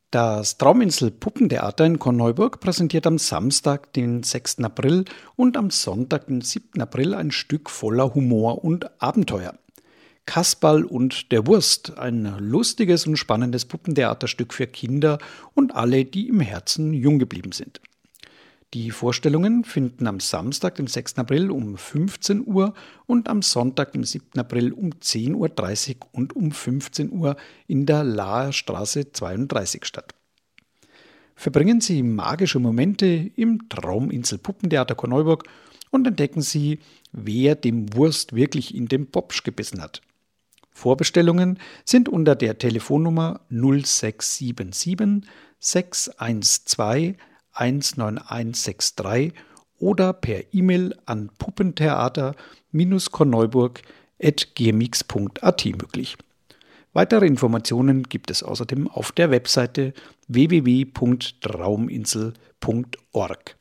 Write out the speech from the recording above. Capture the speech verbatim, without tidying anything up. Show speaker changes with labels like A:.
A: Das Trauminsel Puppentheater in Korneuburg präsentiert am Samstag, den sechsten April und am Sonntag, den siebten April ein Stück voller Humor und Abenteuer. Kasperl und der Wurst, ein lustiges und spannendes Puppentheaterstück für Kinder und alle, die im Herzen jung geblieben sind. Die Vorstellungen finden am Samstag, den sechsten April um fünfzehn Uhr und am Sonntag, den siebten April um zehn Uhr dreißig und um fünfzehn Uhr in der Laher Straße zweiunddreißig statt. Verbringen Sie magische Momente im Trauminsel Puppentheater Korneuburg und entdecken Sie, wer dem Wurst wirklich in den Popsch gebissen hat. Vorbestellungen sind unter der Telefonnummer null sechs sieben sieben sechs eins zwei eins neun eins sechs drei oder per E-Mail an puppentheater korneuburg at gmx punkt at möglich. Weitere Informationen gibt es außerdem auf der Webseite w w w punkt trauminsel punkt org.